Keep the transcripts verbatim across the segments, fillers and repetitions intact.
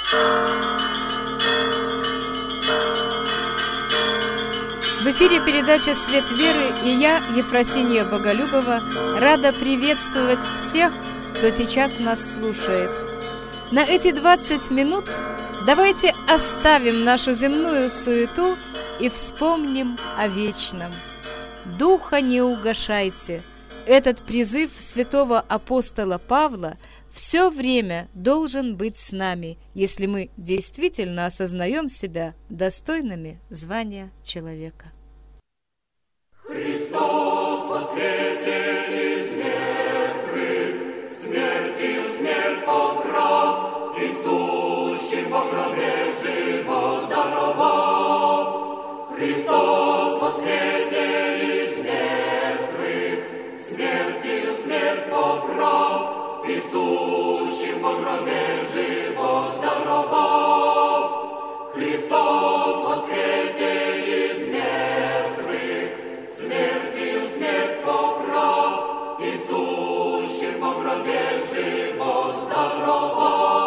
В эфире передача «Свет веры» и я, Ефросинья Боголюбова, рада приветствовать всех, кто сейчас нас слушает. На эти двадцать минут давайте оставим нашу земную суету и вспомним о вечном. Духа не угашайте. Этот призыв святого апостола Павла все время должен быть с нами, если мы действительно осознаем себя достойными звания человека. Христос воскресе из мертвых, смертью смерть поправ, и сущим во гробе живот даровав. Христос воскресе из мертвых, смертью смерть поправ, и сущим во гробе живот даровав. Христос воскресе из мертвых, смертью смерть поправ, и сущим во гробе живот даровав.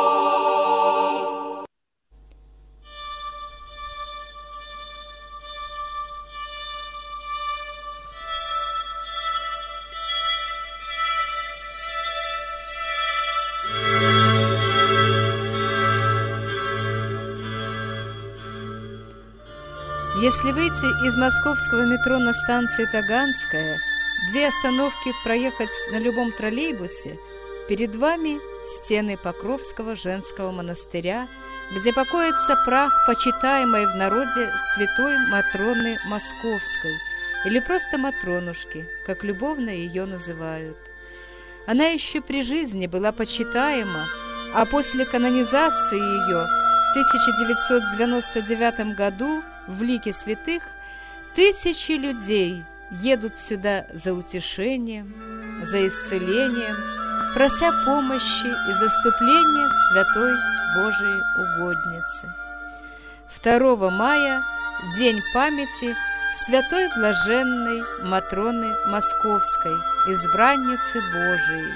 Если выйти из московского метро на станции Таганская, две остановки проехать на любом троллейбусе, перед вами стены Покровского женского монастыря, где покоится прах почитаемой в народе святой Матроны Московской, или просто Матронушки, как любовно ее называют. Она еще при жизни была почитаема, а после канонизации ее в тысяча девятьсот девяносто девятом году в лике святых тысячи людей едут сюда за утешением, за исцелением, прося помощи и заступления святой Божией угодницы. второго мая – день памяти святой блаженной Матроны Московской, избранницы Божией.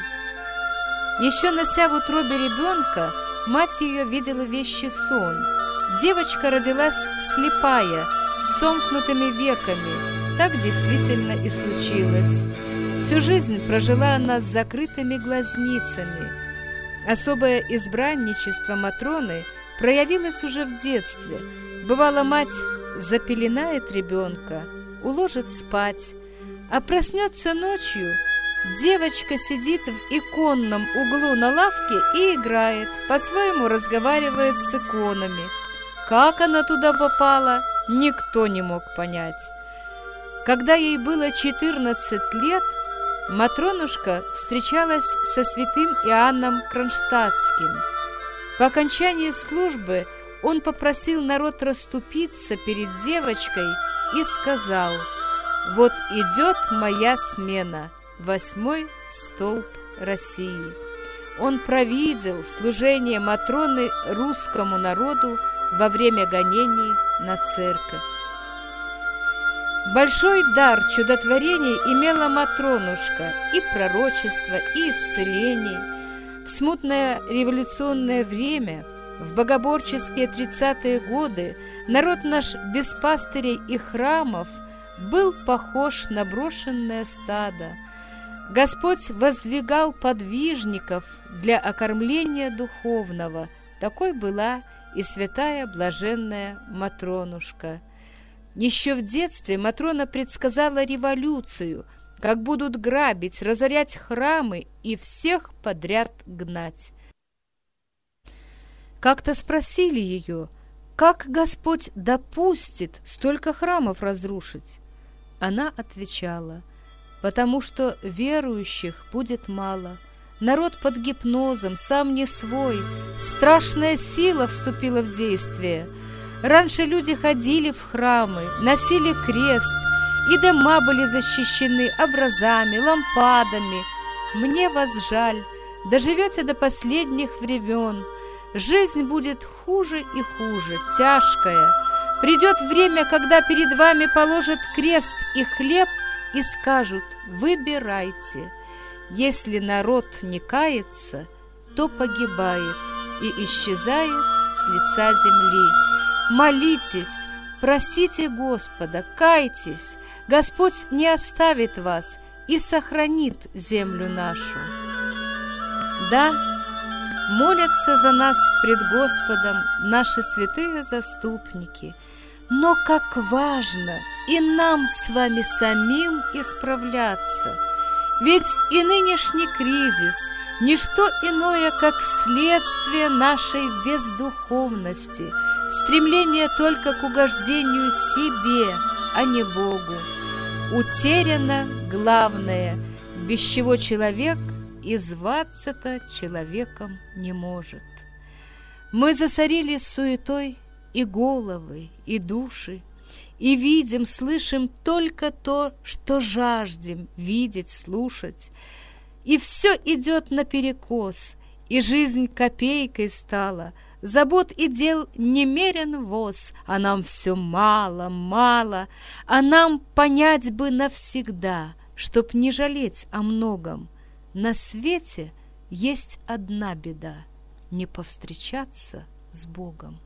Еще нося в утробе ребенка, мать ее видела вещий сон. Девочка родилась слепая, с сомкнутыми веками. Так действительно и случилось. Всю жизнь прожила она с закрытыми глазницами. Особое избранничество Матроны проявилось уже в детстве. Бывало, мать запеленает ребенка, уложит спать, а проснется ночью. Девочка сидит в иконном углу на лавке и играет, по-своему разговаривает с иконами. Как она туда попала, никто не мог понять. Когда ей было четырнадцать лет, Матронушка встречалась со святым Иоанном Кронштадтским. По окончании службы он попросил народ расступиться перед девочкой и сказал: «Вот идет моя смена, восьмой столб России». Он провидел служение Матроны русскому народу во время гонений на церковь. Большой дар чудотворений имела Матронушка, и пророчество, и исцеление. В смутное революционное время, в богоборческие тридцатые годы, народ наш без пастырей и храмов был похож на брошенное стадо. Господь воздвигал подвижников для окормления духовного. Такой была и святая блаженная Матронушка. Еще в детстве Матрона предсказала революцию, как будут грабить, разорять храмы и всех подряд гнать. Как-то спросили ее, как Господь допустит столько храмов разрушить? Она отвечала: потому что верующих будет мало. Народ под гипнозом, сам не свой. Страшная сила вступила в действие. Раньше люди ходили в храмы, носили крест, и дома были защищены образами, лампадами. Мне вас жаль, доживете до последних времен. Жизнь будет хуже и хуже, тяжкая. Придет время, когда перед вами положат крест и хлеб и скажут: выбирайте. Если народ не кается, то погибает и исчезает с лица земли. Молитесь, просите Господа, кайтесь, Господь не оставит вас и сохранит землю нашу. Да, молятся за нас пред Господом наши святые заступники, но как важно и нам с вами самим исправляться, ведь и нынешний кризис – ничто иное, как следствие нашей бездуховности, стремление только к угождению себе, а не Богу. Утеряно главное, без чего человек и зваться-то человеком не может. Мы засорили суетой и головы, и души, и видим, слышим только то, что жаждем видеть, слушать. И все идет наперекос, и жизнь копейкой стала, забот и дел немерен воз, а нам все мало, мало, а нам понять бы навсегда, чтоб не жалеть о многом. На свете есть одна беда — не повстречаться с Богом.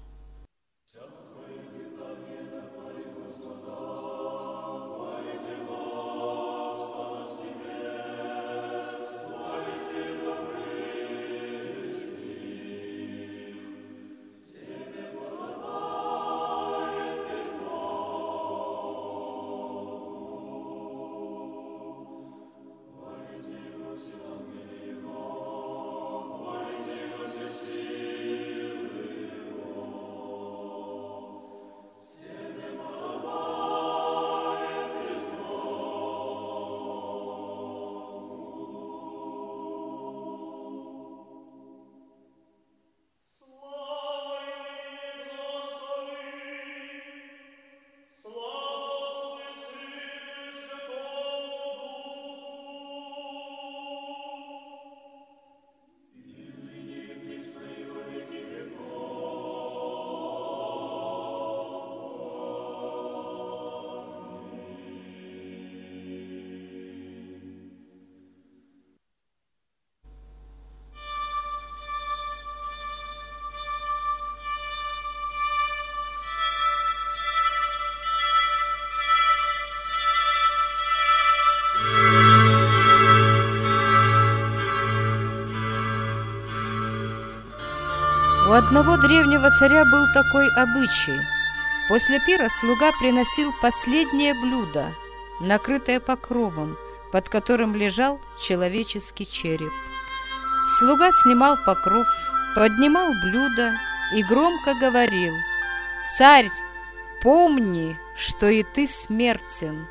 У одного древнего царя был такой обычай. После пира слуга приносил последнее блюдо, накрытое покровом, под которым лежал человеческий череп. Слуга снимал покров, поднимал блюдо и громко говорил: «Царь, помни, что и ты смертен».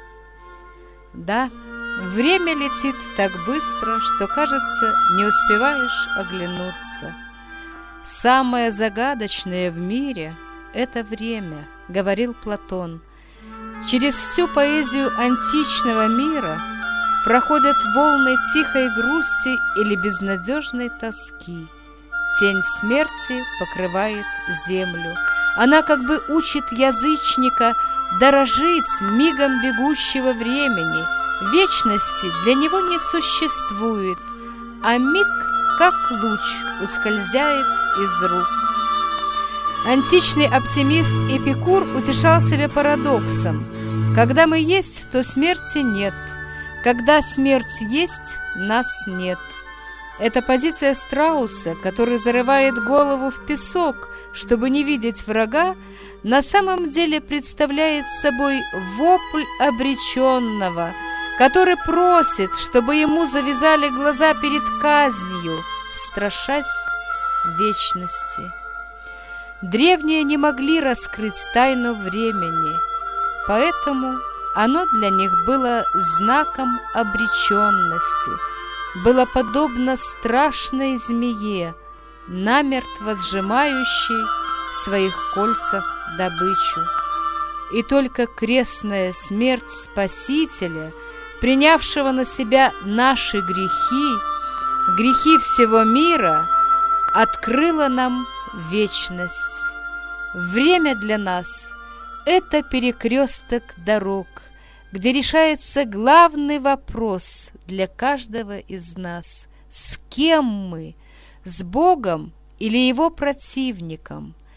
Да, время летит так быстро, что, кажется, не успеваешь оглянуться. «Самое загадочное в мире — это время», — говорил Платон. Через всю поэзию античного мира проходят волны тихой грусти или безнадежной тоски. Тень смерти покрывает землю. Она как бы учит язычника дорожить мигом бегущего времени. Вечности для него не существует, а миг, как луч, ускользает из рук. Античный оптимист Эпикур утешал себя парадоксом: когда мы есть, то смерти нет, когда смерть есть, нас нет. Это позиция страуса, который зарывает голову в песок, чтобы не видеть врага, на самом деле представляет собой вопль обреченного, который просит, чтобы ему завязали глаза перед казнью, страшась вечности. Древние не могли раскрыть тайну времени, поэтому оно для них было знаком обреченности, было подобно страшной змее, намертво сжимающей в своих кольцах добычу. И только крестная смерть Спасителя, принявшего на себя наши грехи, грехи всего мира, открыла нам вечность. Время для нас — это перекресток дорог, где решается главный вопрос для каждого из нас: с кем мы, с Богом или Его противником?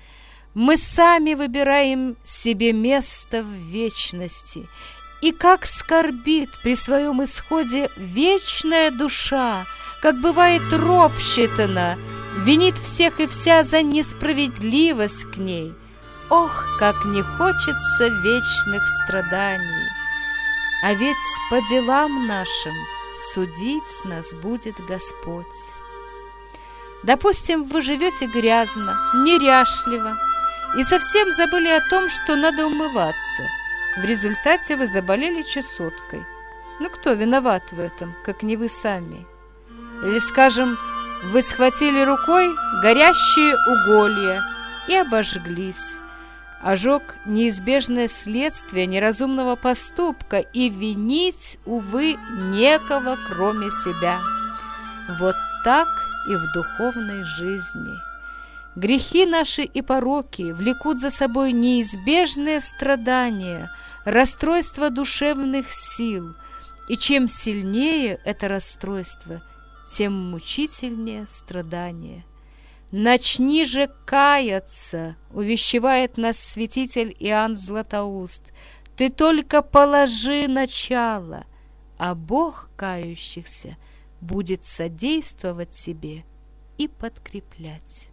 Мы сами выбираем себе место в вечности. И как скорбит при своем исходе вечная душа, как бывает ропщетана, винит всех и вся за несправедливость к ней. Ох, как не хочется вечных страданий! А ведь по делам нашим судить нас будет Господь. Допустим, вы живете грязно, неряшливо и совсем забыли о том, что надо умываться. В результате вы заболели чесоткой. Ну, кто виноват в этом, как не вы сами? Или, скажем, вы схватили рукой горящие уголья и обожглись. Ожог – неизбежное следствие неразумного поступка, и винить, увы, некого, кроме себя. Вот так и в духовной жизни. Грехи наши и пороки влекут за собой неизбежные страдания, расстройство душевных сил, и чем сильнее это расстройство, тем мучительнее страдания. «Начни же каяться», — увещевает нас святитель Иоанн Златоуст. «Ты только положи начало, а Бог кающихся будет содействовать тебе и подкреплять».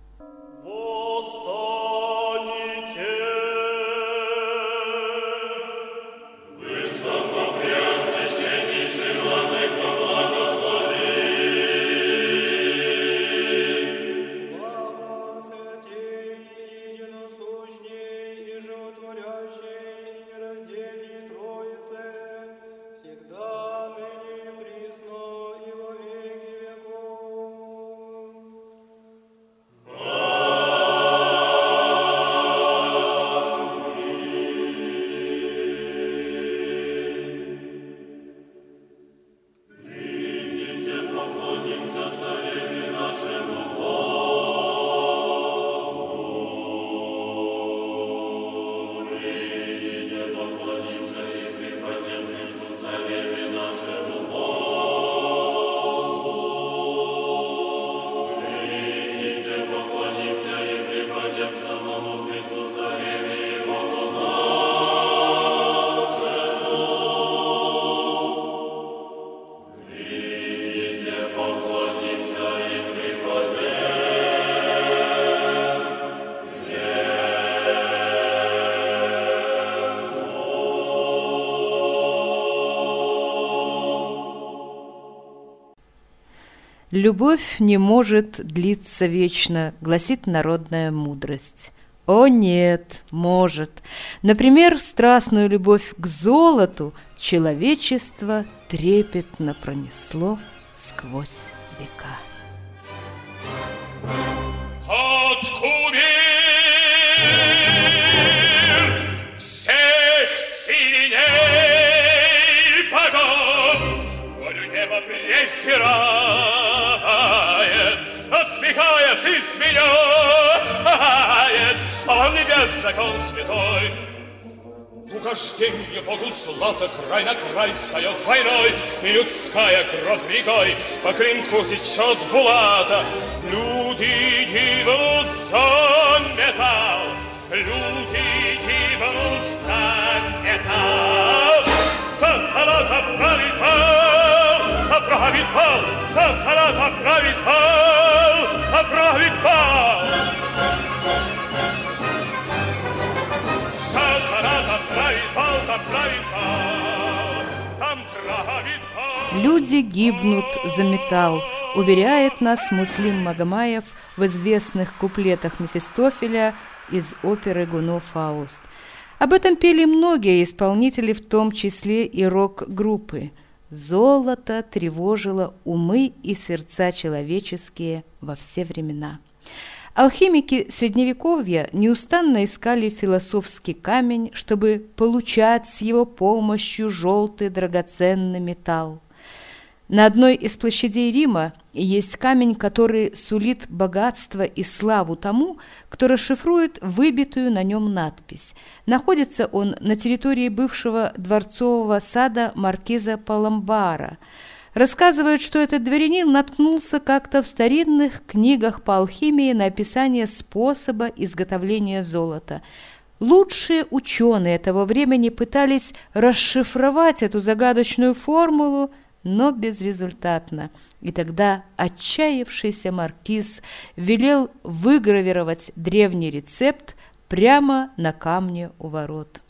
«Любовь не может длиться вечно», — гласит народная мудрость. О нет, может. Например, страстную любовь к золоту человечество трепетно пронесло сквозь века. Тот кумир всех сильней богов, волю неба презирает, отсвекаясь и сменяет, а небес закон святой. Угожденье Богу злато край на край встает войной, и людская кровь рекой по клинку течет булата. Люди гибнут за металл, люди гибнут за металл. Сатанат оправит пал, оправит пал, сатанат оправит пал, оправит пал. Люди гибнут за металл, уверяет нас Муслим Магомаев в известных куплетах Мефистофеля из оперы «Гуно Фауст». Об этом пели многие исполнители, в том числе и рок-группы. Золото тревожило умы и сердца человеческие во все времена. Алхимики Средневековья неустанно искали философский камень, чтобы получать с его помощью желтый драгоценный металл. На одной из площадей Рима есть камень, который сулит богатство и славу тому, кто расшифрует выбитую на нем надпись. Находится он на территории бывшего дворцового сада маркиза Паламбара. Рассказывают, что этот дворянин наткнулся как-то в старинных книгах по алхимии на описание способа изготовления золота. Лучшие ученые того времени пытались расшифровать эту загадочную формулу, но безрезультатно. И тогда отчаявшийся маркиз велел выгравировать древний рецепт прямо на камне у ворот.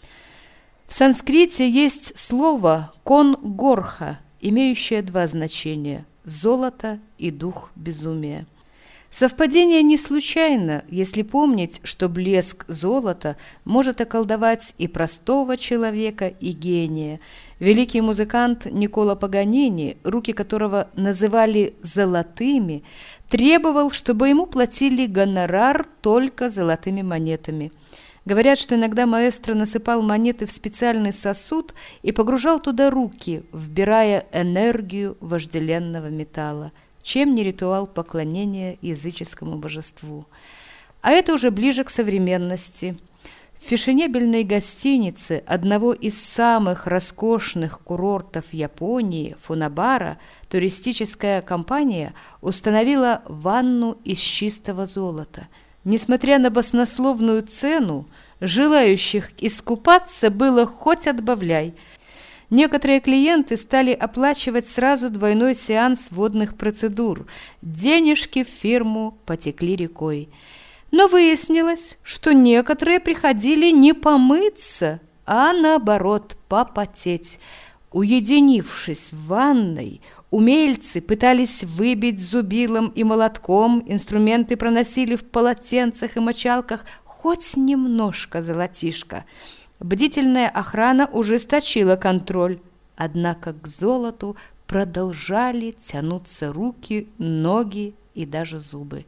В санскрите есть слово «конгорха», имеющее два значения – золото и дух безумия. Совпадение не случайно, если помнить, что блеск золота может околдовать и простого человека, и гения. Великий музыкант Никколо Паганини, руки которого называли «золотыми», требовал, чтобы ему платили гонорар только золотыми монетами. Говорят, что иногда маэстро насыпал монеты в специальный сосуд и погружал туда руки, вбирая энергию вожделенного металла. Чем не ритуал поклонения языческому божеству. А это уже ближе к современности. В фешенебельной гостинице одного из самых роскошных курортов Японии, Фунабара, туристическая компания установила ванну из чистого золота. Несмотря на баснословную цену, желающих искупаться было хоть отбавляй. Некоторые клиенты стали оплачивать сразу двойной сеанс водных процедур. Денежки в фирму потекли рекой. Но выяснилось, что некоторые приходили не помыться, а наоборот попотеть. Уединившись в ванной, умельцы пытались выбить зубилом и молотком, инструменты проносили в полотенцах и мочалках хоть немножко золотишка. Бдительная охрана ужесточила контроль, однако к золоту продолжали тянуться руки, ноги и даже зубы.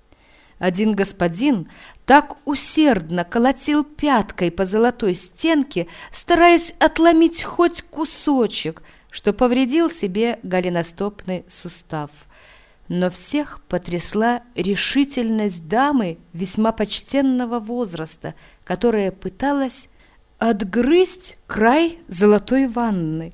Один господин так усердно колотил пяткой по золотой стенке, стараясь отломить хоть кусочек, что повредил себе голеностопный сустав. Но всех потрясла решительность дамы весьма почтенного возраста, которая пыталась отгрызть край золотой ванны.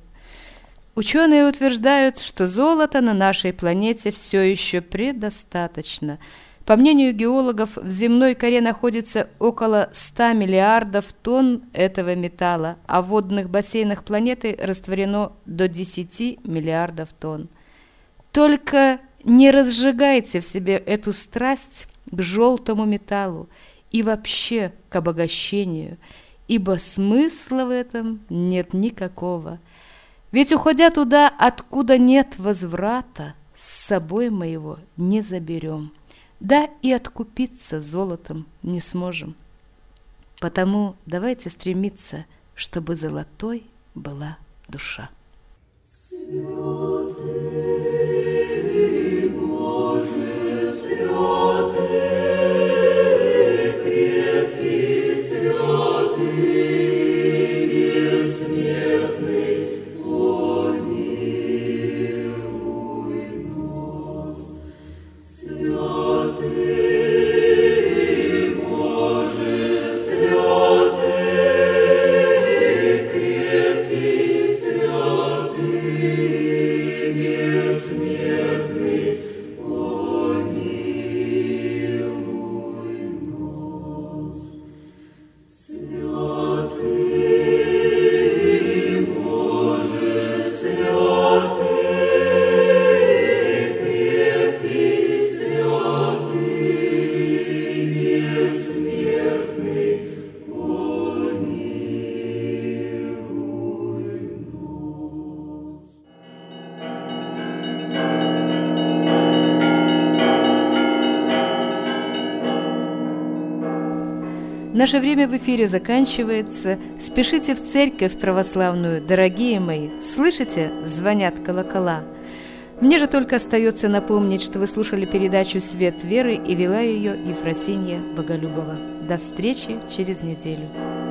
Ученые утверждают, что золота на нашей планете все еще предостаточно. По мнению геологов, в земной коре находится около ста миллиардов тонн этого металла, а в водных бассейнах планеты растворено до десяти миллиардов тонн. Только не разжигайте в себе эту страсть к желтому металлу и вообще к обогащению, ибо смысла в этом нет никакого. Ведь, уходя туда, откуда нет возврата, с собой мы его не заберем. Да и откупиться золотом не сможем. Потому давайте стремиться, чтобы золотой была душа. Наше время в эфире заканчивается. Спешите в церковь православную, дорогие мои. Слышите? Звонят колокола. Мне же только остается напомнить, что вы слушали передачу «Свет веры» и вела ее Ефросинья Боголюбова. До встречи через неделю.